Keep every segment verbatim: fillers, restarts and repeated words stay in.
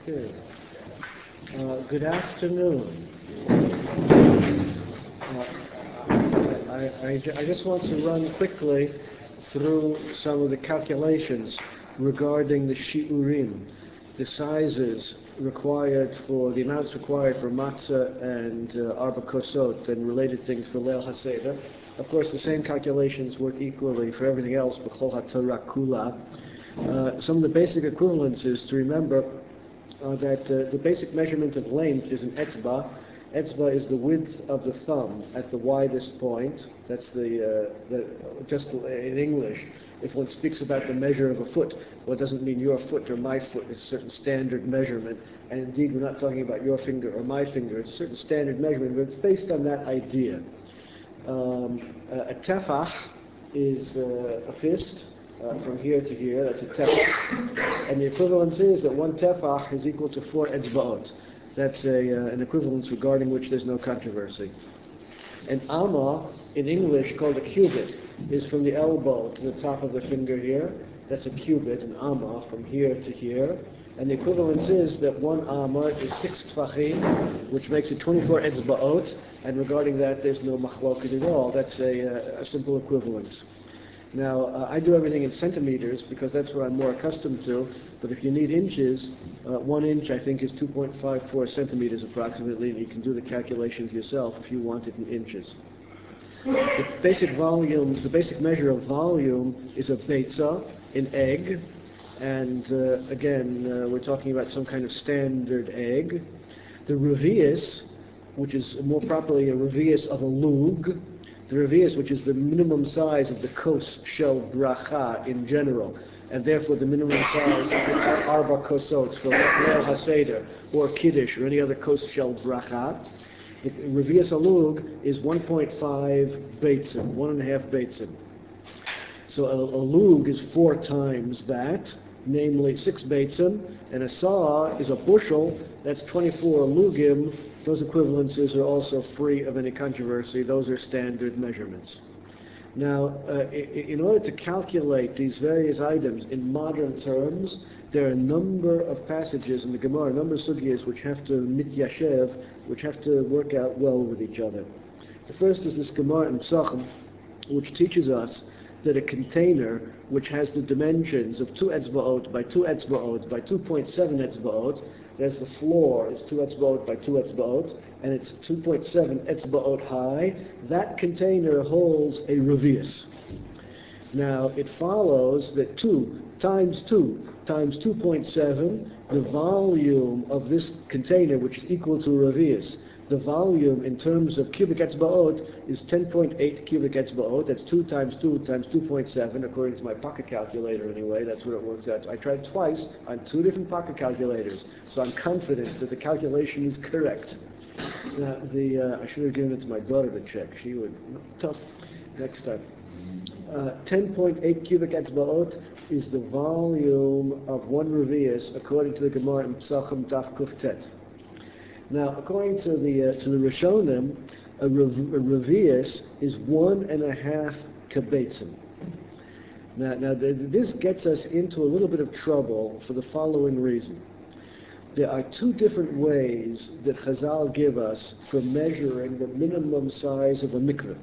Okay. Uh, good afternoon. Uh, I, I, I just want to run quickly through some of the calculations regarding the shiurim, the sizes required for, the amounts required for matzah and uh, arba kosot and related things for Leil HaSeder. Of course, the same calculations work equally for everything else, b'chol haTorah kula. Uh, some of the basic equivalences to remember are that uh, the basic measurement of length is an etzba. Etzba is the width of the thumb at the widest point. That's the, uh, the just in English, if one speaks about the measure of a foot, well, it doesn't mean your foot or my foot. It's a certain standard measurement. And indeed, we're not talking about your finger or my finger. It's a certain standard measurement, but it's based on that idea. Um, uh, a tefach is uh, a fist. Uh, from here to here, that's a tefach. And the equivalence is that one tefach is equal to four etzbaot. That's a, uh, an equivalence regarding which there's no controversy. An amma, in English called a cubit, is from the elbow to the top of the finger here. That's a cubit, an amma, from here to here. And the equivalence is that one amma is six tefachim, which makes it twenty-four etzbaot. And regarding that, there's no machloket at all. That's a, uh, a simple equivalence. Now, uh, I do everything in centimeters because that's what I'm more accustomed to, but if you need inches, uh, one inch I think is two point five four centimeters approximately, and you can do the calculations yourself if you want it in inches. The basic volume, the basic measure of volume is a beitza, an egg, and uh, again, uh, we're talking about some kind of standard egg. The revius, which is more properly a revius of a lug, the revius, which is the minimum size of the kos shel bracha in general, and therefore the minimum size of the arba kosot for Leil HaSeder or kiddush or any other kos shel bracha. The revius alug is one point five beitzim, one and a half beitzim. So a, a lug is four times that, namely six beitzim, and a saw is a bushel. That's twenty-four lugim. Those equivalences are also free of any controversy. Those are standard measurements. Now, uh, in order to calculate these various items in modern terms, there are a number of passages in the Gemara, a number of sugyas which have to mityashev, which have to work out well with each other. The first is this Gemara in Pesachim, which teaches us that a container which has the dimensions of two etzbaot by two etzbaot by two point seven etzbaot, there's the floor is two etzbaot by two etzbaot, and it's two point seven etzbaot high. That container holds a revius. Now, it follows that two times two times two point seven, the volume of this container, which is equal to a revius, the volume in terms of cubic etzbaot is ten point eight cubic etzbaot. That's two times two times two point seven, according to my pocket calculator anyway. That's what it works out. I tried twice on two different pocket calculators, so I'm confident that the calculation is correct. Now, the uh, I should have given it to my daughter to check. She would, tough, next time. Uh, ten point eight cubic etzbaot is the volume of one revius, according to the Gemara in Pesachim Daf Kuftet. Now, according to the uh, to the Rishonim, a, rev- a revius is one and a half kibbetzim. Now, now the, this gets us into a little bit of trouble for the following reason. There are two different ways that Chazal give us for measuring the minimum size of a mikveh.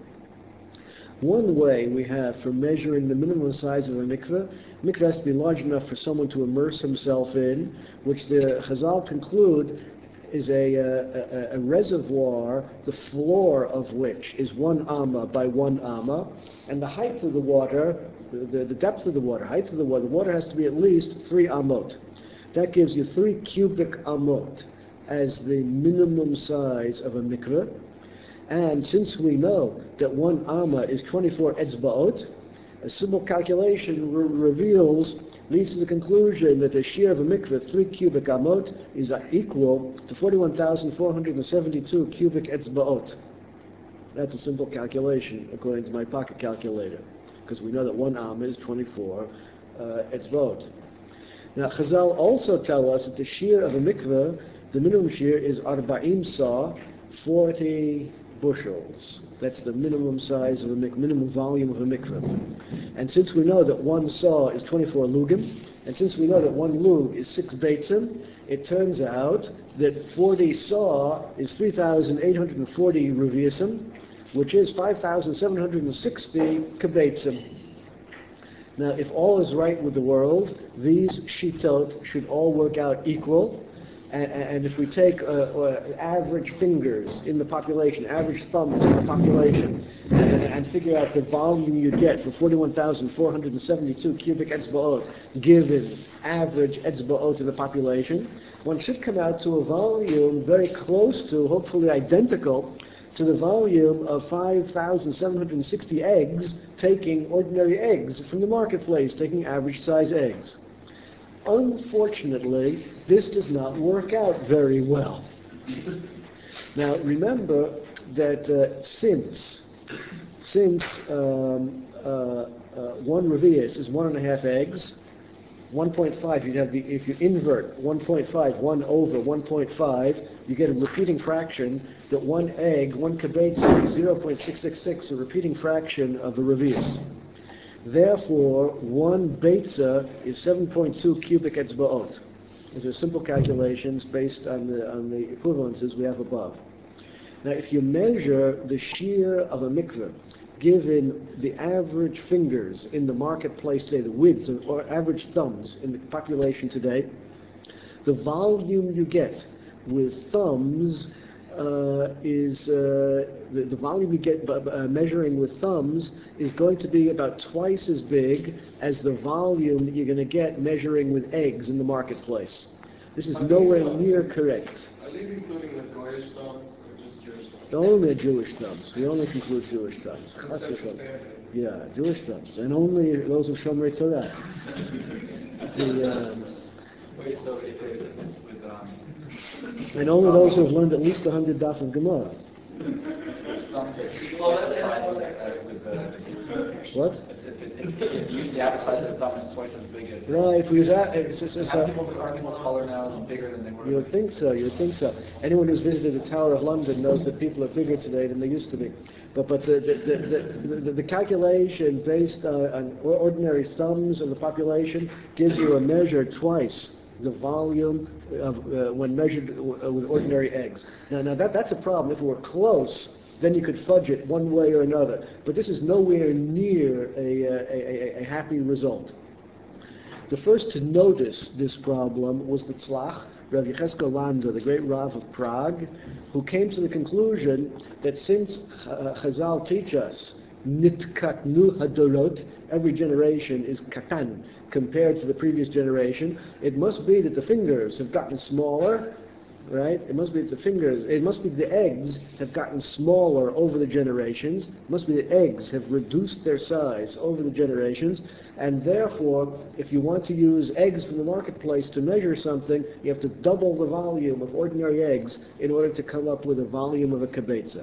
One way we have for measuring the minimum size of a mikveh, mikveh has to be large enough for someone to immerse himself in, which the Chazal conclude is a, a, a reservoir, the floor of which is one amma by one amma, and the height of the water, the, the depth of the water, height of the water, the water has to be at least three amot. That gives you three cubic amot as the minimum size of a mikveh. And since we know that one amma is twenty-four etzbaot, a simple calculation re- reveals leads to the conclusion that the shear of a mikveh, three cubic amot, is equal to forty-one thousand four hundred seventy-two cubic etzbaot. That's a simple calculation, according to my pocket calculator, because we know that one amma is twenty-four uh, etzbaot. Now, Chazal also tell us that the shear of a mikveh, the minimum shear is arba'im sa, forty bushels. That's the minimum size of a mik- minimum volume of a mikveh. And since we know that one saw is twenty-four lugim, and since we know that one lug is six beitzim, it turns out that forty saw is three thousand eight hundred forty reviusim, which is five thousand seven hundred sixty kibetzim. Now, if all is right with the world, these shitot should all work out equal. And, and if we take uh, uh, average fingers in the population, average thumbs in the population, and, and figure out the volume you get for forty-one thousand four hundred seventy-two cubic etzba'ot, given average etzba'ot in the population, one should come out to a volume very close to, hopefully identical, to the volume of five thousand seven hundred sixty eggs, taking ordinary eggs from the marketplace, taking average size eggs. Unfortunately, this does not work out very well. Now, remember that uh, since since um, uh, uh, one revius is one and a half eggs, one point five, you'd have the, if you invert one point five, one over one point five, you get a repeating fraction that one egg, one kibetz is zero point six six six, a repeating fraction of a revius. Therefore, one beitza is seven point two cubic etzba'ot. These are simple calculations based on the on the equivalences we have above. Now, if you measure the shear of a mikveh, given the average fingers in the marketplace today, the width of, or average thumbs in the population today, the volume you get with thumbs uh, is uh, the, the volume you get by, uh, measuring with thumbs is going to be about twice as big as the volume that you're going to get measuring with eggs in the marketplace. This is nowhere near correct. Are these including the Goyish thumbs or just Jewish thumbs? Only Jewish thumbs. We only conclude Jewish thumbs. Yeah, Jewish thumbs, and only those of Shomrei Torah. the, um, Wait, so if it's with um, and only those who have learned at least a hundred daf of Gemara. What? If you use the average size of the thumb, it's twice as big as. Right. If we use that, it's, it's, it's, How uh, people are people taller now is bigger than they were. you would think so. You would think so. Anyone who's visited the Tower of London knows that people are bigger today than they used to be. But but the the the, the, the, the calculation based on, on ordinary thumbs of the population gives you a measure twice the volume of uh, when measured w- with ordinary eggs. Now now that that's a problem. If it were close, then you could fudge it one way or another. But this is nowhere near a a, a, a happy result. The first to notice this problem was the Tzlach, Rav Yecheskel Landa, the great Rav of Prague, who came to the conclusion that since uh, Chazal teach us, nitkatnu hadorot, every generation is katan, compared to the previous generation, it must be that the fingers have gotten smaller, right? It must be that the fingers, it must be the eggs have gotten smaller over the generations. It must be the eggs have reduced their size over the generations, and therefore, if you want to use eggs from the marketplace to measure something, you have to double the volume of ordinary eggs in order to come up with a volume of a kibetza.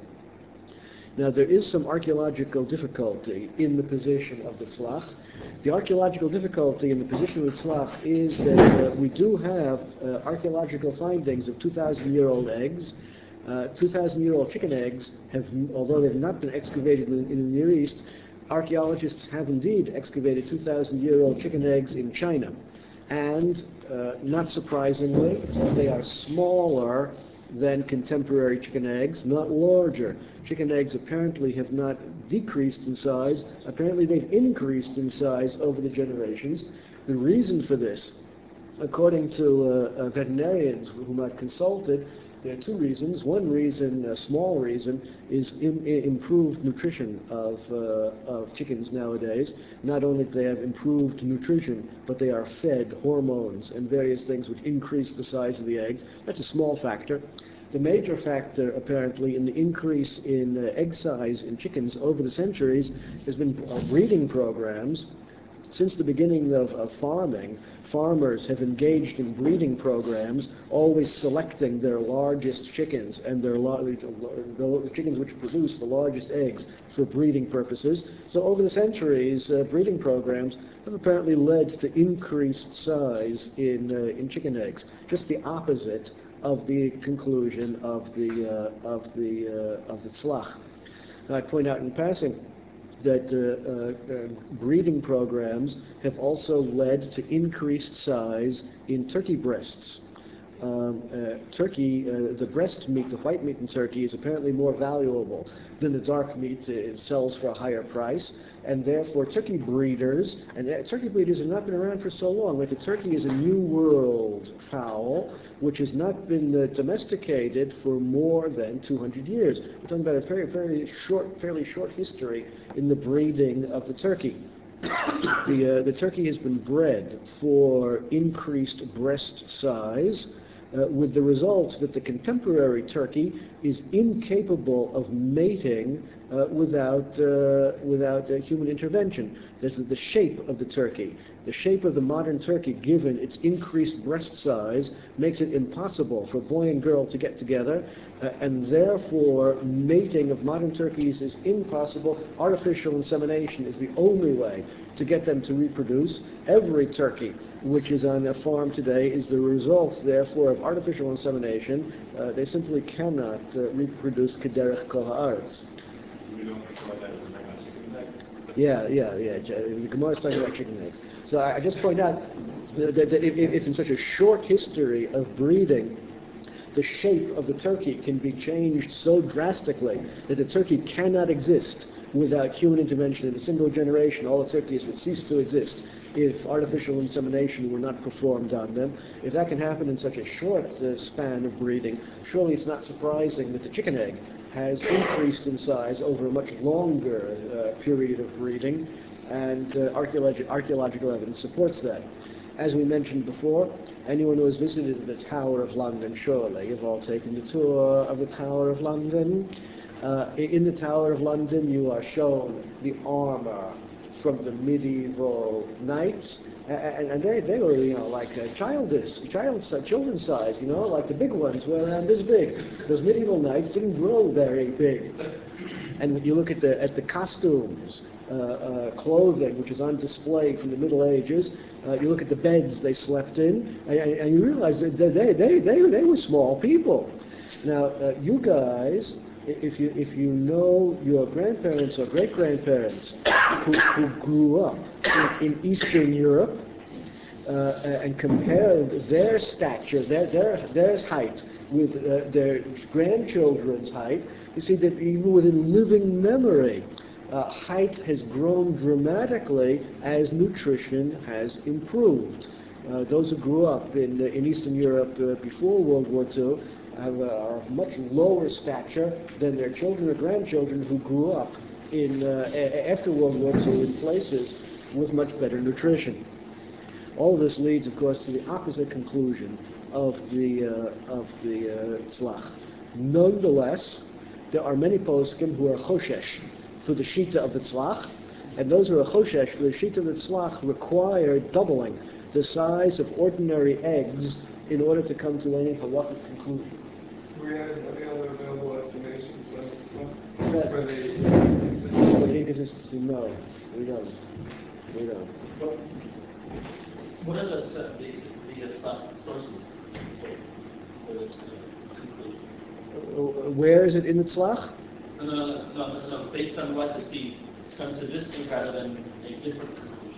Now, there is some archaeological difficulty in the position of the Tzlach. The archaeological difficulty in the position of the Tzlach is that uh, we do have uh, archaeological findings of two thousand year old eggs. Uh, two thousand year old chicken eggs have, although they've not been excavated in, in the Near East, archaeologists have indeed excavated two thousand year old chicken eggs in China. And, uh, not surprisingly, they are smaller than contemporary chicken eggs, not larger. Chicken eggs apparently have not decreased in size. Apparently they've increased in size over the generations. The reason for this, according to uh, uh, veterinarians whom I've consulted, there are two reasons. One reason, a small reason, is im- improved nutrition of, uh, of chickens nowadays. Not only do they have improved nutrition, but they are fed hormones and various things which increase the size of the eggs. That's a small factor. The major factor, apparently, in the increase in uh, egg size in chickens over the centuries has been uh, breeding programs. Since the beginning of, of farming, farmers have engaged in breeding programs, always selecting their largest chickens and their lar- the chickens which produce the largest eggs for breeding purposes. So over the centuries, uh, breeding programs have apparently led to increased size in uh, in chicken eggs. Just the opposite of the conclusion of the uh, of the uh, of the Tzlach. Now, I point out in passing that uh, uh, uh, breeding programs have also led to increased size in turkey breasts. um, uh, turkey, uh, the breast meat, the white meat in turkey is apparently more valuable than the dark meat. It sells for a higher price, and therefore turkey breeders, and uh, turkey breeders have not been around for so long. Like the turkey is a new world fowl which has not been uh, domesticated for more than two hundred years. We're talking about a very, very short, fairly short history in the breeding of the turkey. The, uh, the turkey has been bred for increased breast size, uh, with the result that the contemporary turkey is incapable of mating uh, without, uh, without uh, human intervention. There's the shape of the turkey. The shape of the modern turkey, given its increased breast size, makes it impossible for boy and girl to get together, uh, and therefore mating of modern turkeys is impossible. Artificial insemination is the only way to get them to reproduce. Every turkey which is on a farm today is the result, therefore, of artificial insemination. Uh, they simply cannot uh, reproduce kederech kol haaretz. We don't call that as like chicken eggs. Yeah, yeah, yeah. The Gemara is talking about chicken eggs. So I, I just point out that, that if, if in such a short history of breeding, the shape of the turkey can be changed so drastically that the turkey cannot exist without human intervention. In a single generation, all the turkeys would cease to exist if artificial insemination were not performed on them. If that can happen in such a short uh, span of breeding, surely it's not surprising that the chicken egg has increased in size over a much longer uh, period of breeding, and uh, archaeologi- archaeological evidence supports that. As we mentioned before, anyone who has visited the Tower of London, surely you've all taken the tour of the Tower of London. Uh, in the Tower of London, you are shown the armor from the medieval knights, and, and they, they were, you know, like uh, childish, child, children's size, you know, like the big ones were around this big. Those medieval knights didn't grow very big. And when you look at the at the costumes, uh, uh, clothing which is on display from the Middle Ages, uh, you look at the beds they slept in, and, and you realize that they they they they, they were small people. Now, uh, you guys, if you if you know your grandparents or great grandparents who, who grew up in, in Eastern Europe uh, and compared their stature, their their their height with uh, their grandchildren's height, you see that even within living memory, uh, height has grown dramatically as nutrition has improved. Uh, those who grew up in uh, in Eastern Europe uh, before World War Two have uh, are of much lower stature than their children or grandchildren who grew up in uh, a- after World War Two in places with much better nutrition. All this leads, of course, to the opposite conclusion of the uh, of the uh, tzlach. Nonetheless, there are many poskim who are choshesh for the shita of the tzlach, and those who are choshesh for the shita of the tzlach require doubling the size of ordinary eggs in order to come to any halachic conclusion. Do we have any other available explanations of That- for the For the inconsistency, no, we don't. We don't. What, what are the, uh, the, the uh, slash sources for this uh, conclusion? Uh, Where is it in the tzlach? No, no, no, no, no, no, based on what is the, come to this thing rather than a different conclusion.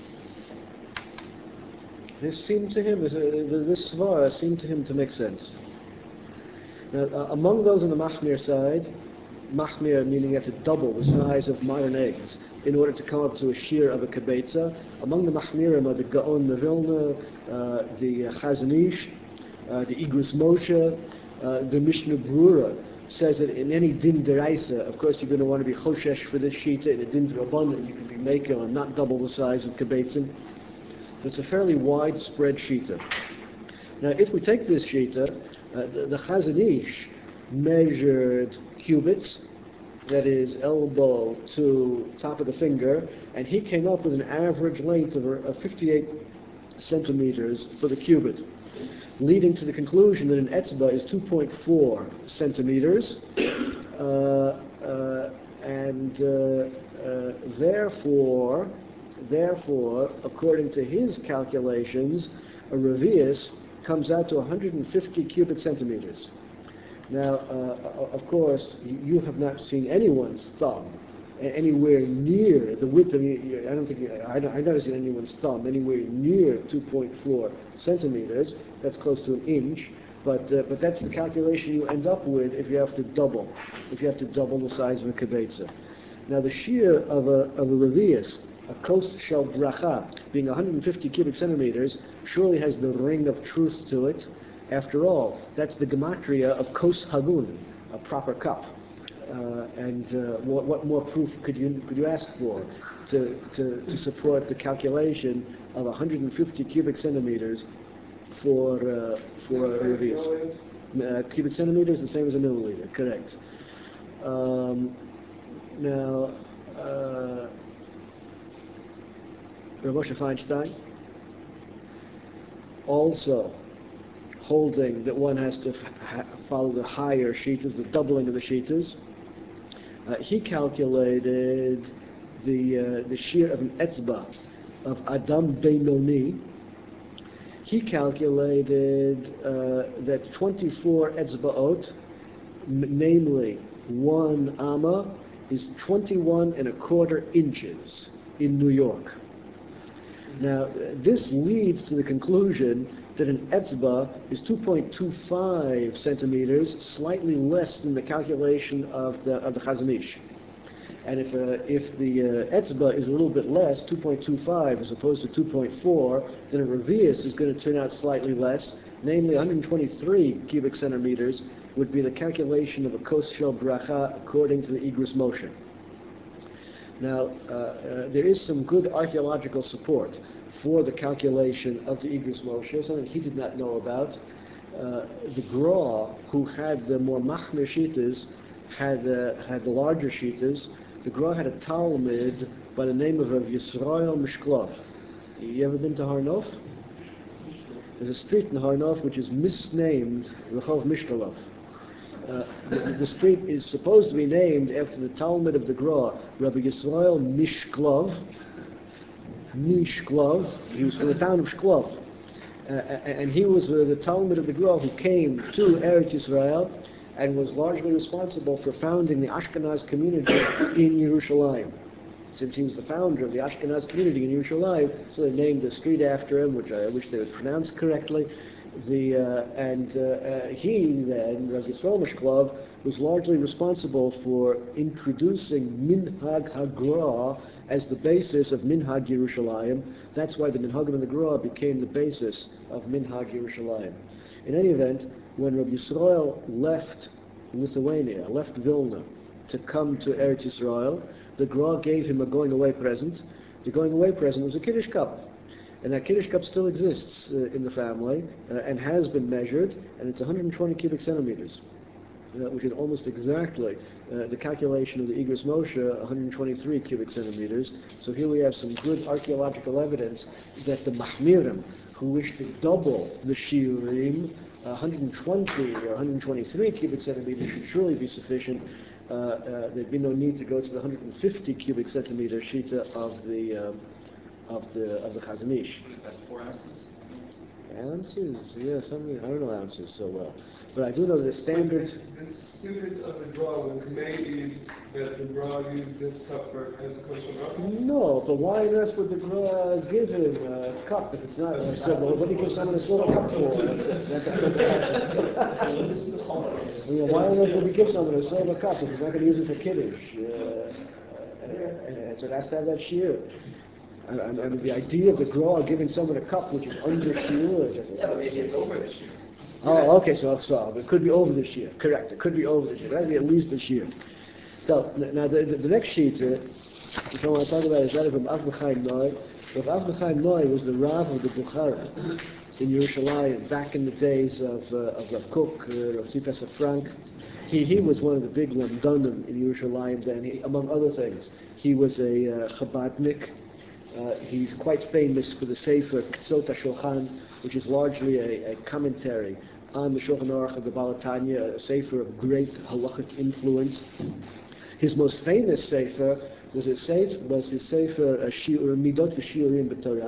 This seemed to him, this, uh, this svara seemed to him to make sense. Now, uh, among those on the Mahmir side, Mahmir meaning you have to double the size of modern eggs in order to come up to a shear of a kibetza. Among the Mahmirim are the Gaon Vilna, uh, the Chazon Ish, uh, the Igros Moshe, uh, the Mishnah Brura says that in any din deraisa, of course you're going to want to be choshesh for this shita. In a din rabbanan, you can be making and not double the size of kibetzim. It's a fairly widespread shita. Now, if we take this shita, uh, the, the Chazon Ish measured cubits, that is elbow to top of the finger, and he came up with an average length of, of fifty-eight centimeters for the cubit, leading to the conclusion that an etzba is two point four centimeters, uh, uh, and uh, uh, therefore, therefore, according to his calculations, a revius comes out to one hundred fifty cubic centimeters. Now, uh, of course, you have not seen anyone's thumb a- anywhere near the width of, I don't think, I don't, I've never seen anyone's thumb anywhere near two point four centimeters. That's close to an inch. But, uh, but that's the calculation you end up with if you have to double, if you have to double the size of a kibetza. Now the shear of a, of a revius, a kos shel bracha, being one hundred fifty cubic centimeters, surely has the ring of truth to it. After all, that's the gematria of kos hagun, a proper cup. Uh, and uh, what, what more proof could you could you ask for to, to, to support the calculation of one hundred fifty cubic centimeters for uh, for a revius? Uh, cubic centimeters, the same as a milliliter, correct. Um, now, uh, Rav Moshe Feinstein, also holding that one has to f- ha- follow the higher shitas, the doubling of the shitas, uh, he calculated the uh, the shear of an etzba of Adam Beinoni. He calculated uh, that twenty-four etzbaot, m- namely one amma, is twenty-one and a quarter inches in New York. Now, this leads to the conclusion that an etzba is two point two five centimeters, slightly less than the calculation of the of the Chazon Ish. And if uh, if the uh, etzba is a little bit less, two point two five as opposed to two point four, then a revius is going to turn out slightly less, namely one hundred twenty-three cubic centimeters would be the calculation of a kos shel bracha according to the Igros Moshe. Now, uh, uh, there is some good archaeological support for the calculation of the Igros Moshe, something he did not know about. Uh, the Gra, who had the more machmir shitas, had uh, had the larger shitas. The Gra had a Talmud by the name of Rav Yisrael Mishklov. You ever been to Har Nof? There's a street in Har Nof which is misnamed Rehov Mishkalov. Uh, the, the street is supposed to be named after the Talmud of the Gra, Rabbi Yisrael Mishklov. Mishklov. He was from the town of Shklov. Uh, and he was uh, the Talmud of the Gra who came to Eretz Yisrael and was largely responsible for founding the Ashkenaz community in Yerushalayim. Since he was the founder of the Ashkenaz community in Yerushalayim, so they named a street after him, which I wish they would pronounce correctly. The, uh, and uh, uh, he then, Rav Yisrael Mishklov, was largely responsible for introducing Minhag HaGra as the basis of Minhag Yerushalayim. That's why the Minhagim and the Gra became the basis of Minhag Yerushalayim. In any event, when Rav Yisrael left Lithuania, left Vilna, to come to Eretz Yisrael, the Gra gave him a going-away present. The going-away present was a Kiddush cup. And that Kiddush cup still exists uh, in the family uh, and has been measured, and it's one hundred twenty cubic centimeters, uh, which is almost exactly uh, the calculation of the Igros Moshe, one hundred twenty-three cubic centimeters. So here we have some good archaeological evidence that the Mahmirim, who wish to double the Shiurim, one hundred twenty or one hundred twenty-three cubic centimeters should surely be sufficient. Uh, uh, there'd be no need to go to the one hundred fifty cubic centimeter shita of the um, of the of the Chazon Ish. That's four ounces. Ounces, yeah, something I don't know ounces so well, but I do know the standard. The student of the Gra was maybe that the Gra used this cup for as kosher bracha? No, but why on earth would the Gra give him a cup if it's not? I said, well, what do you give someone a silver cup for? You know, why on earth would we give someone a silver cup if he's not going to use it for kiddush? Uh, and so it has to have that shear. And, and, and the idea of the Gra giving someone a cup which is under shear. Yeah, but maybe it's over this year. Oh, okay, so, so it could be over this year. Correct, it could be over this year. It has to be at least this year. So, n- now the, the, the next sheet, uh, which I want to talk about, is that of Rav Avnei Chaim Noi. Rav Avnei Chaim Noi was the Rav of the Bukhara in Yerushalayim back in the days of, uh, of Rav Kook, uh, Rav Tzipes Frank. He, he was one of the big Lamdanim in Yerushalayim then. He, among other things, he was a uh, Chabadnik. Uh, he's quite famous for the Sefer Ktsot HaShulchan, which is largely a, a commentary on the Shulchan Aruch of the Baal HaTanya, a Sefer of great halachic influence. His most famous Sefer was his Sefer, was his Sefer uh, Shiur, Midot V'Shiurim B'Torah,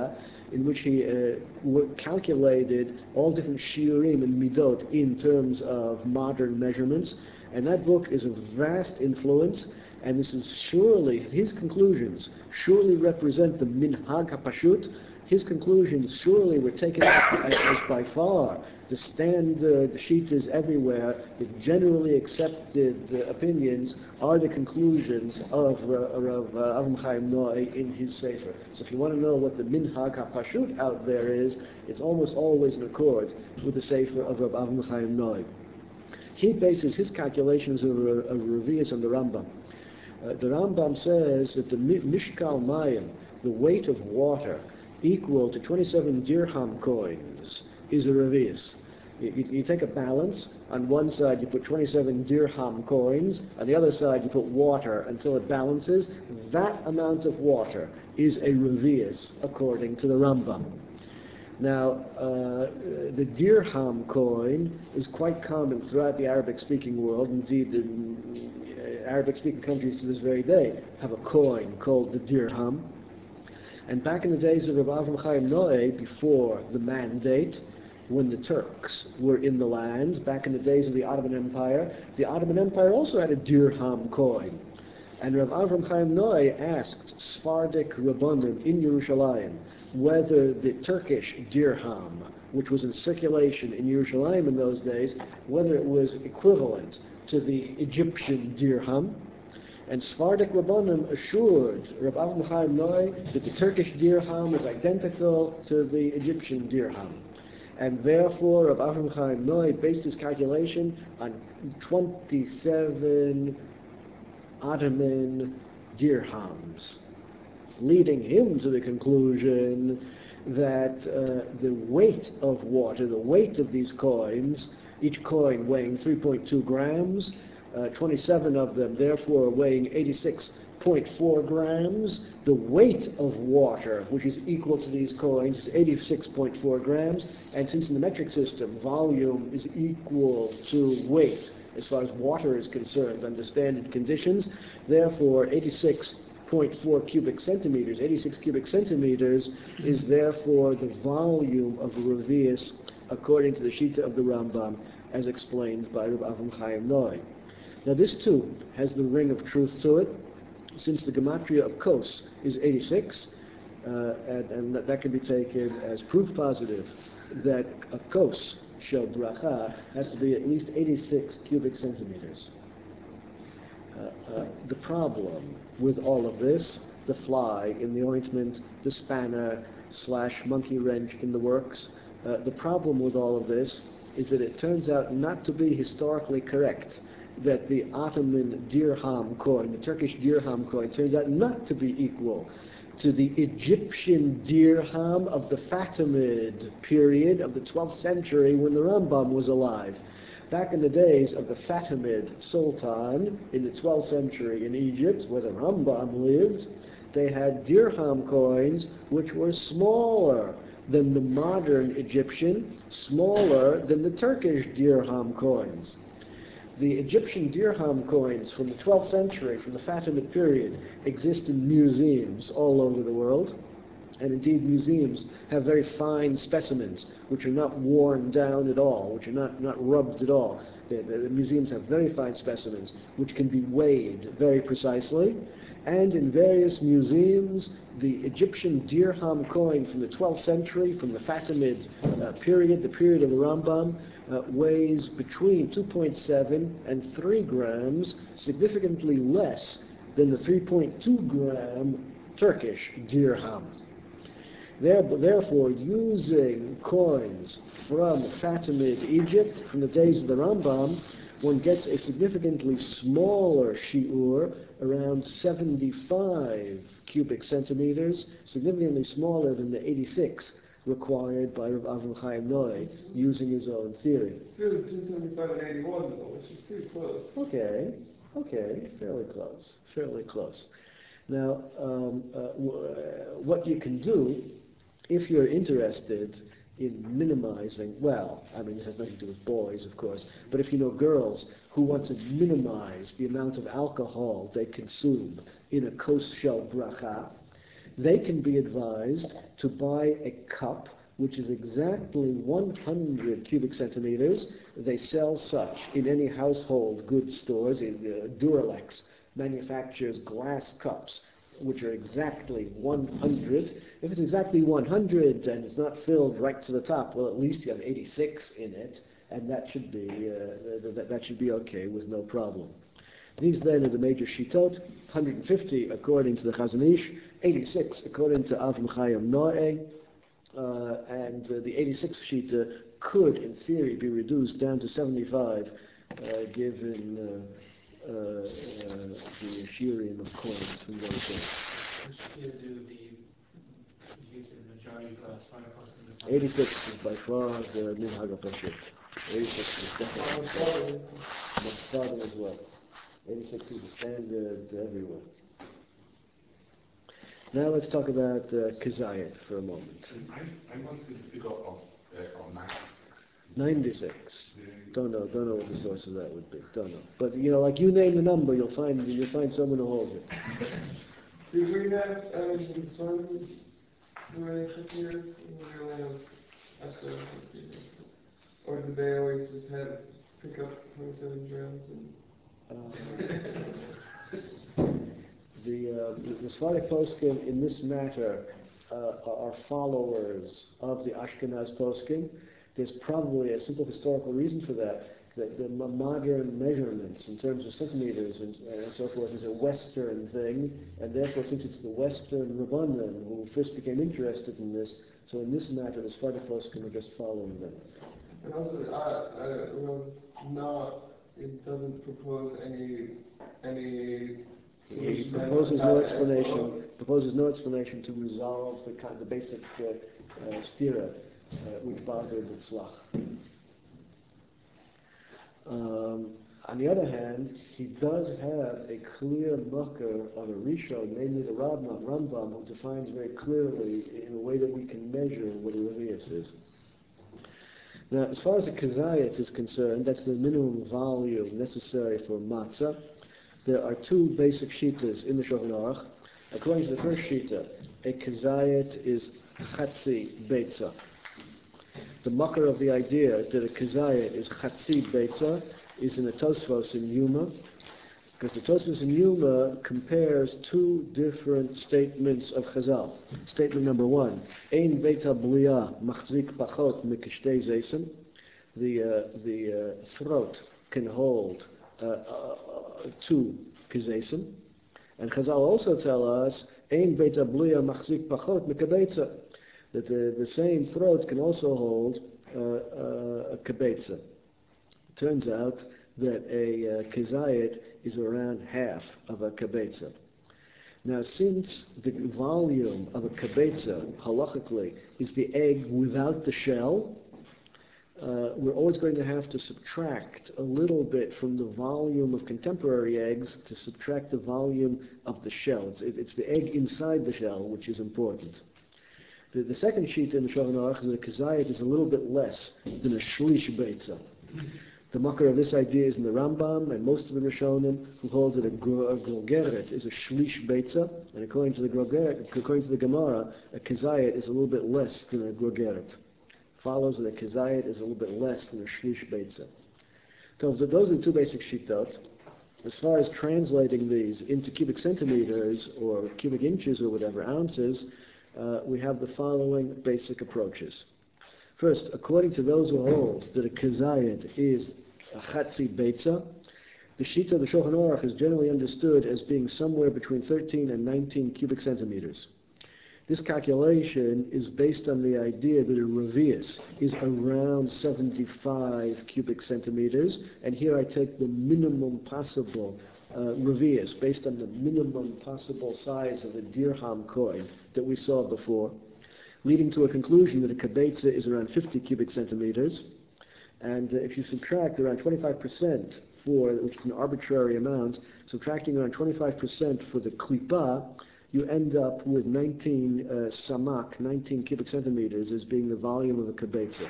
in which he uh, w- calculated all different shiurim and midot in terms of modern measurements. And that book is of vast influence, and this is surely, his conclusions surely represent the minhag hapashut. His conclusions surely were taken up as, as by far the standard, the shittas everywhere, the generally accepted uh, opinions are the conclusions of uh, Rav uh, Avram Chaim Noi in his Sefer. So if you want to know what the minhag hapashut out there is, it's almost always in accord with the Sefer of Rav Avram Chaim Noi. He bases his calculations of, uh, of Revius on the Rambam. Uh, the Rambam says that the mishkal mayim, the weight of water, equal to twenty-seven dirham coins, is a revius. You, you, you take a balance, on one side you put twenty-seven dirham coins, on the other side you put water until it balances. That amount of water is a revius, according to the Rambam. Now, uh, the dirham coin is quite common throughout the Arabic-speaking world. Indeed, in uh, Arabic-speaking countries to this very day have a coin called the dirham. And back in the days of Rav Avram Chaim Noe, before the Mandate, when the Turks were in the land, back in the days of the Ottoman Empire, the Ottoman Empire also had a dirham coin. And Rav Avram Chaim Noe asked Sephardic Rabbanim in Yerushalayim whether the Turkish dirham, which was in circulation in Yerushalayim in those days, whether it was equivalent to the Egyptian dirham. And Sephardic Rabbanim assured Rav Avram Chaim Noi that the Turkish dirham is identical to the Egyptian dirham. And therefore, Rav Avram Chaim Noi based his calculation on twenty-seven Ottoman dirhams, leading him to the conclusion that uh, the weight of water, the weight of these coins, each coin weighing three point two grams, Uh, twenty-seven of them, therefore, weighing eighty-six point four grams. The weight of water, which is equal to these coins, is eighty-six point four grams. And since in the metric system, volume is equal to weight, as far as water is concerned, under standard conditions, therefore, eighty-six point four cubic centimeters, eighty-six cubic centimeters, is therefore the volume of a revius, according to the Shita of the Rambam, as explained by Rav Avram Chaim Noi. Now this too has the ring of truth to it, since the gematria of kos is eighty-six, uh, and, and that, that can be taken as proof positive that a kos shel bracha has to be at least eighty-six cubic centimeters. Uh, uh, the problem with all of this, the fly in the ointment, the spanner slash monkey wrench in the works, uh, the problem with all of this is that it turns out not to be historically correct, that the Ottoman dirham coin, the Turkish dirham coin, turns out not to be equal to the Egyptian dirham of the Fatimid period of the twelfth century when the Rambam was alive. Back in the days of the Fatimid Sultan in the twelfth century in Egypt, where the Rambam lived, they had dirham coins which were smaller than the modern Egyptian, smaller than the Turkish dirham coins. The Egyptian dirham coins from the twelfth century, from the Fatimid period, exist in museums all over the world. And indeed, museums have very fine specimens, which are not worn down at all, which are not, not rubbed at all. The, the, the museums have very fine specimens, which can be weighed very precisely. And in various museums, the Egyptian dirham coin from the twelfth century, from the Fatimid uh, period, the period of the Rambam, uh, weighs between two point seven and three grams, significantly less than the three point two gram Turkish dirham. Therefore, using coins from Fatimid Egypt, from the days of the Rambam, one gets a significantly smaller shi'ur, around seventy-five cubic centimeters, significantly smaller than the eighty-six required by Rav Avram Chaim Noi, using his own theory. It's really between seventy-five and eighty-one, though, which is pretty close. Okay, okay, fairly close, fairly close. Now, um, uh, w- uh, what you can do, if you're interested in minimizing, well, I mean, this has nothing to do with boys, of course, but if you know girls who want to minimize the amount of alcohol they consume in a kos shel bracha, they can be advised to buy a cup which is exactly one hundred cubic centimeters. They sell such in any household goods stores. In uh, Duralex manufactures glass cups which are exactly one hundred. If it's exactly one hundred and it's not filled right to the top, well, at least you have eighty-six in it, and that should be uh, that, that should be okay with no problem. These then are the major shitot: one hundred fifty according to the Chazon Ish, eighty-six according to Avram Chaim Noe, uh, and uh, the eighty-six shita could, in theory, be reduced down to seventy-five, uh, given uh, uh, uh, the shiurim of coins from those days. Which gives you the use of the majority of uh, Sparta customs? eighty-six is by far the minhag of Hashit. eighty-six is definitely Masfadim as well. eighty-six is the standard everywhere. Now let's talk about uh, Kazayat for a moment. I, I want to figure out uh, on ninety-six. ninety-six. Don't know. Don't know what the source of that would be. Don't know. But you know, like you name the number, you'll find you'll find someone who holds it. Did we have um, in Sweden during fifty years? We only have after fifty. Or did they always just have pick up twenty-seven drams and? Uh, the uh, the Sephardic poskim in this matter uh, are followers of the Ashkenaz poskim. There's probably a simple historical reason for that. That the modern measurements in terms of centimeters and, and so forth is a Western thing, and therefore, since it's the Western Rabbanan who first became interested in this, so in this matter, the Sephardic poskim are just following them. And also, uh, uh, well, not, it doesn't propose any, any He solution proposes that- no that explanation. exposed. Proposes no explanation to resolve the kind, the basic uh, uh, stira uh, which bothered the tzlach. Um, on the other hand, he does have a clear mucker of a Rishon, namely the Rambam, Rambam, who defines very clearly in a way that we can measure what a Revius is. Now, as far as a kazayat is concerned, that's the minimum volume necessary for matzah. There are two basic shitas in the Shulchan Aruch. According to the first shita, a kazayat is chatzi beitza. The mucker of the idea that a kazayat is chatzi beitza is in the Tosfos in Yuma, because the Tosfos in Yuma compares two different statements of Chazal. Statement number one, Ein beita blia machzik pachot mikishtei zeisen. The uh, the uh, throat can hold uh, uh, two kizesim. And Chazal also tell us, Ein beita blia machzik pachot mikabetza. That the, the same throat can also hold uh, uh, a kabetza. Turns out that a uh, kazayat is around half of a kabetza. Now, since the volume of a kabetza, halachically, is the egg without the shell, uh, we're always going to have to subtract a little bit from the volume of contemporary eggs to subtract the volume of the shell. It's, it's the egg inside the shell which is important. The, the second sheet in the Shulchan Aruch is that a kazayat is a little bit less than a shlish beitza. The makar of this idea is in the Rambam, and most of the Rishonim who hold that a grogeret is a shlish beitza, and according to the grogeret, according to the Gemara, a kazayat is a little bit less than a grogeret. Follows that a kazayat is a little bit less than a shlish beitza. So those are the two basic shitot. As far as translating these into cubic centimeters or cubic inches or whatever ounces, uh, we have the following basic approaches. First, according to those who hold that a kazayat is a chatzi beitza, the shita of the Shulchan Aruch is generally understood as being somewhere between thirteen and nineteen cubic centimeters. This calculation is based on the idea that a revius is around seventy-five cubic centimeters, and here I take the minimum possible uh, revius based on the minimum possible size of a dirham coin that we saw before, leading to a conclusion that a kabetza is around fifty cubic centimeters, and uh, if you subtract around twenty-five percent for, which is an arbitrary amount, subtracting around twenty-five percent for the klipa, you end up with nineteen uh, samak, nineteen cubic centimeters as being the volume of a kabetza.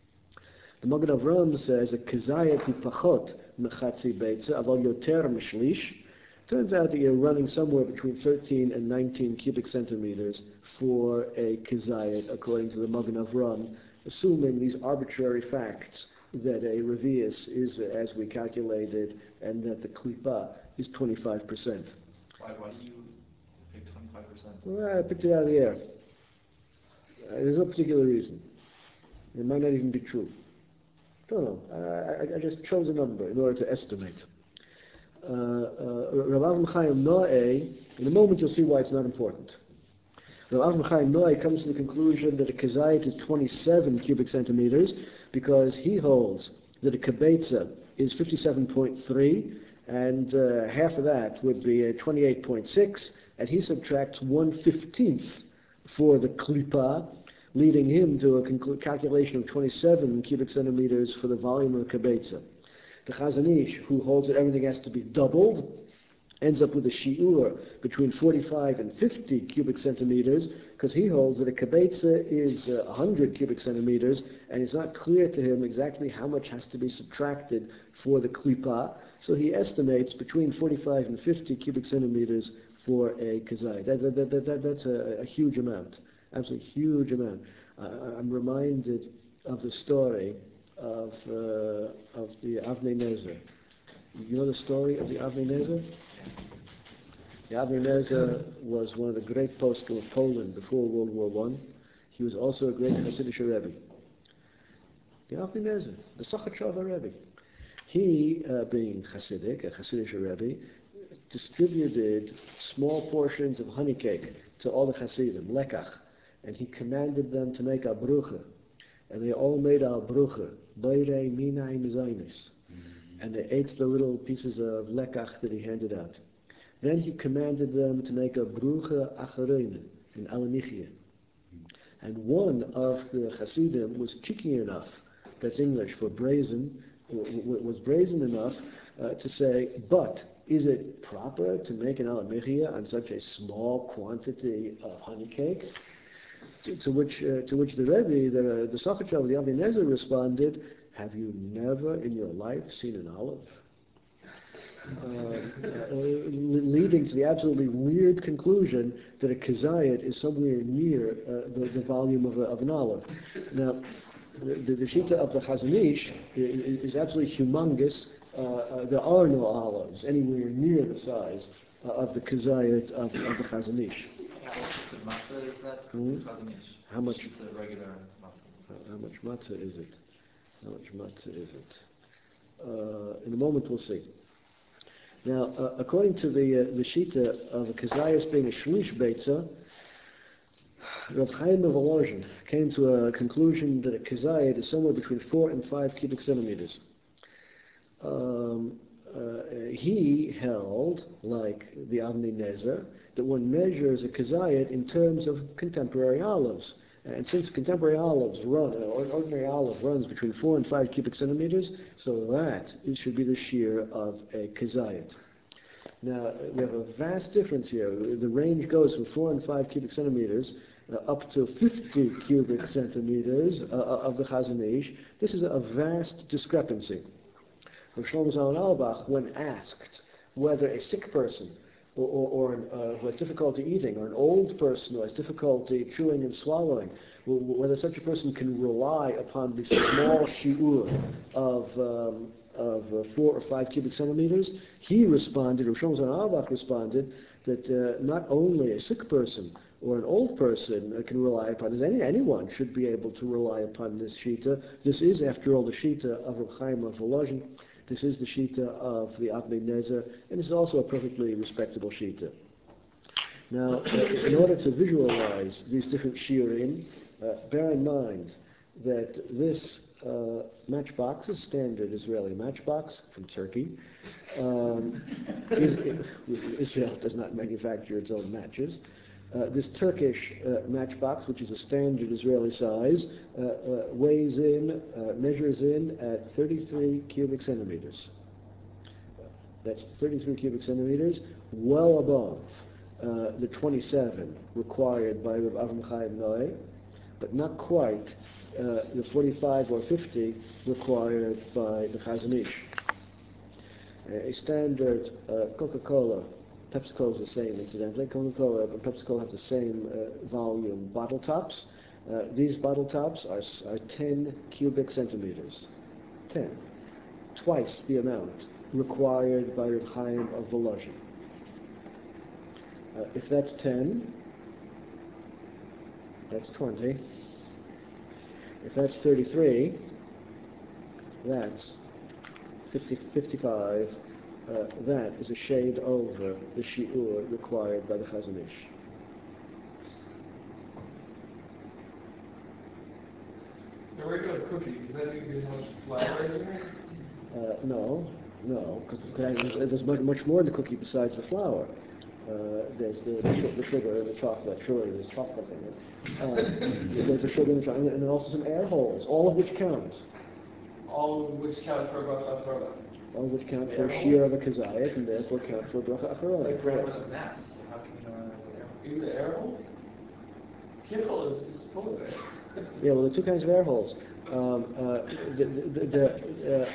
The Magen Avraham says a kazayat hu pachot mechatzi beitza, aval yoter mishlish. Turns out that you're running somewhere between thirteen and nineteen cubic centimeters for a kazayat, according to the Magen Avraham, assuming these arbitrary facts that a revius is uh, as we calculated, and that the klipa is twenty-five percent. Why, why do you pick twenty-five percent? Well, I picked it out of the air. Uh, there's no particular reason. It might not even be true. Don't know. I, I, I just chose a number in order to estimate. Uh, uh, Rav Avram Chaim Noe, in a moment you'll see why it's not important. Rav Avram Chaim Noe comes to the conclusion that a kazayit is twenty-seven cubic centimeters because he holds that a kibetza is fifty-seven point three, and uh, half of that would be a twenty-eight point six, and he subtracts one fifteenth for the klipa, leading him to a conclu- calculation of twenty-seven cubic centimeters for the volume of a kibetza. The Chazon Ish, who holds that everything has to be doubled, ends up with a shiur between forty-five and fifty cubic centimeters, because he holds that a kibetza is uh, one hundred cubic centimeters, and it's not clear to him exactly how much has to be subtracted for the klipa, so he estimates between forty-five and fifty cubic centimeters for a kazai. That, that, that, that, that's a, a huge amount, absolutely huge amount. Uh, I'm reminded of the story of uh, of the Avnei Nezer. You know the story of the Avnei Nezer? The Avnei Nezer was one of the great poskim of Poland before World War One. He was also a great Hasidic Rebbe. The Avnei Nezer, the Sachatshava Rebbe. He, uh, being Hasidic, a Hasidic Rebbe, distributed small portions of honey cake to all the Hasidim, lekach, and he commanded them to make a brucha. And they all made a brucha, Beirei Minai Mizainis. And they ate the little pieces of lekach that he handed out. Then he commanded them to make a brucha acharein, in alanichia. And one of the Hasidim was cheeky enough, that's English for brazen, w- w- was brazen enough uh, to say, but is it proper to make an alamichia on such a small quantity of honey cake? To, to which uh, to which the Rebbe, the the Sachatshava of the Avnei Nezer responded, have you never in your life seen an olive? Uh, uh, leading to the absolutely weird conclusion that a kazayat is somewhere near uh, the, the volume of, a, of an olive. Now, the, the Shita of the Chazon Ish is, is absolutely humongous. Uh, uh, there are no olives anywhere near the size uh, of the kazayat of, of the Chazon Ish. The matzah is that? Hmm? Chazon Ish. How much? It's a regular matzah. How, how much matzah is it? How much matzah is it? Uh, in a moment we'll see. Now, uh, according to the uh, the shita of a kazayas being a shlish beitza, Rav Chaim of Volozhin came to a conclusion that a kazayat is somewhere between four and five cubic centimeters. Um, uh, he held, like the Avnei Nezer, that one measures a kazayat in terms of contemporary olives. And since contemporary olives run, uh, ordinary olive runs between four and five cubic centimeters, so that it should be the shear of a kazayat. Now, we have a vast difference here. The range goes from four and five cubic centimeters uh, up to fifty cubic centimeters uh, of the Chazon Ish. This is a vast discrepancy. Rav Shlomo Zalman Auerbach, when asked whether a sick person or, or, or an, uh, who has difficulty eating, or an old person who has difficulty chewing and swallowing, whether such a person can rely upon the small shiur of um, of uh, four or five cubic centimeters, he responded, or Shlomo Zalman Auerbach responded, that uh, not only a sick person or an old person uh, can rely upon this, any, anyone should be able to rely upon this shita. This is, after all, the shita of Rav Chaim of Volozhin. This is the shita of the Avnei Nezer, and it's also a perfectly respectable shita. Now, uh, in order to visualize these different shiurim, uh, bear in mind that this uh, matchbox is standard Israeli matchbox from Turkey. Um, Israel does not manufacture its own matches. Uh, this Turkish uh, matchbox, which is a standard Israeli size, uh, uh, weighs in, uh, measures in at thirty-three cubic centimeters. That's thirty-three cubic centimeters, well above uh, the twenty-seven required by Rav Avram Chaim Noe, but not quite uh, the forty-five or fifty required by the Chazon Ish. A standard uh, Coca-Cola, Pepsi-Cola is the same, incidentally. Coca-Cola and Pepsi-Cola have the same uh, volume bottle tops. Uh, these bottle tops are, are ten cubic centimeters. ten. Twice the amount required by Reb Chaim of Volozhin. Uh, if that's ten, that's twenty. If that's thirty-three, that's fifty, fifty-five. Uh, that is a shade over the shi'ur required by the Chazon Ish. A regular cookie, does that need to be how much flour in there? Uh, no, no, because there's much, much more in the cookie besides the flour. Uh, there's the, the, su- the sugar and the chocolate. Sure, there's chocolate in it. Uh, there's the sugar and the chocolate, and then also some air holes, all of which count. All of which count for bracha achara. All of which count for Air shir holes? of a kazayat, and therefore count for bracha acharona. Like grammar of mass, how can you know what In the air holes? Kichel is, is full of air. Yeah, well, there are two kinds of air holes. Um, uh, the, the, the, uh,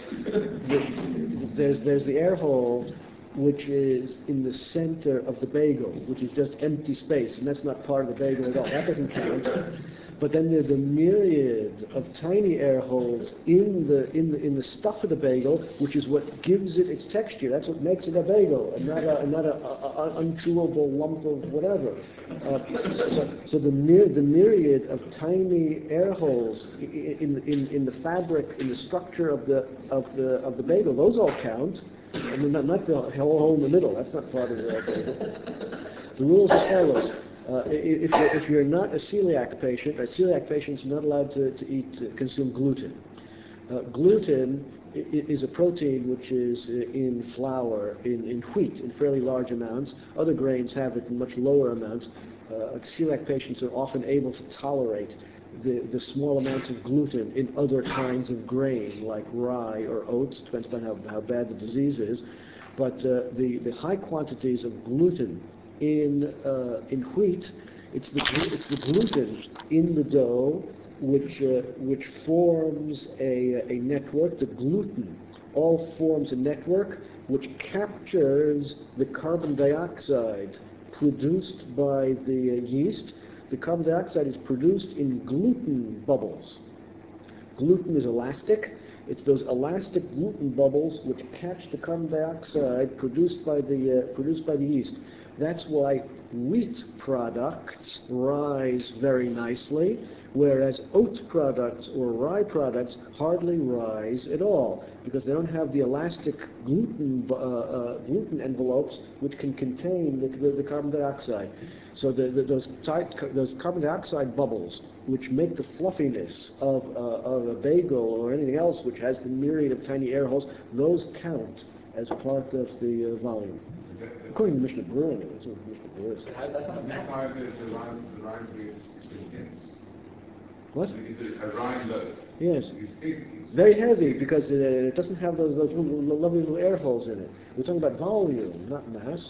the, there's, there's the air hole which is in the center of the bagel, which is just empty space, and that's not part of the bagel at all. That doesn't count. But then there's a myriad of tiny air holes in the in the in the stuff of the bagel, which is what gives it its texture. That's what makes it a bagel, and not a not a, a, a unchewable lump of whatever. Uh, so, so, so the myr- the myriad of tiny air holes in in in the fabric, in the structure of the of the of the bagel, those all count. I mean, not, not the hole in the middle. That's not part of the bagel. The rules as follows. Uh, if, you're, if you're not a celiac patient, a celiac patients are not allowed to, to eat, uh, consume gluten. Uh, gluten i- is a protein which is uh, in flour, in, in wheat, in fairly large amounts. Other grains have it in much lower amounts. Uh, celiac patients are often able to tolerate the, the small amounts of gluten in other kinds of grain, like rye or oats, depends on how, how bad the disease is. But uh, the, the high quantities of gluten in uh, in wheat, it's the it's the gluten in the dough which uh, which forms a a network. The gluten all forms a network which captures the carbon dioxide produced by the uh, yeast. The carbon dioxide is produced in gluten bubbles. Gluten is elastic. It's those elastic gluten bubbles which catch the carbon dioxide produced by the uh, produced by the yeast. That's why wheat products rise very nicely, whereas oat products or rye products hardly rise at all, because they don't have the elastic gluten uh, uh, gluten envelopes which can contain the, the, the carbon dioxide. So the, the, those tight, those carbon dioxide bubbles, which make the fluffiness of, uh, of a bagel or anything else which has the myriad of tiny air holes, those count as part of the uh, volume. According to Mishnah Berurah, anyway, it's what Mishnah Berurah says. That's not a math. Why the, the rind, the rind is intense. What? A rind loaf Yes. is big. It's Very heavy because it, uh, it doesn't have those, those little, lovely little air holes in it. We're talking about volume, not mass.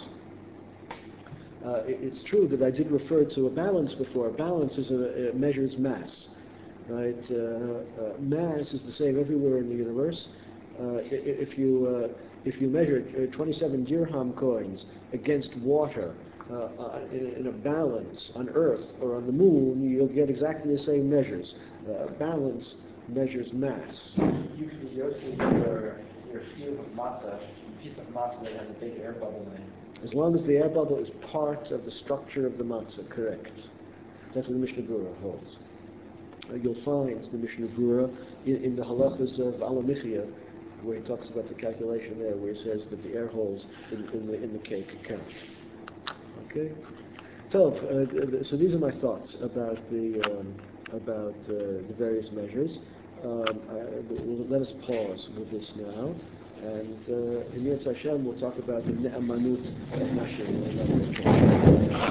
Uh, it, it's true that I did refer to a balance before. A balance is a, uh, measures mass, right? Uh, uh, mass is the same everywhere in the universe. Uh, i- if you uh, if you measure uh, twenty-seven dirham coins against water uh, uh, in, in a balance on Earth or on the Moon, you'll get exactly the same measures. Uh, balance measures mass. You can Yossi your, your cube of matzah, a piece of matzah that has a big air bubble in it. As long as the air bubble is part of the structure of the matzah, correct. That's what the Mishnah Berurah holds. Uh, you'll find the Mishnah Berurah in, in the halachas of Alamichia, where he talks about the calculation there, where he says that the air holes in, in the in the cake count. Okay. So, uh, so these are my thoughts about the um, about uh, the various measures. Um, I, we'll, let us pause with this now, and uh, in Yetz Hashem we'll talk about the ne'amanut of Nashim.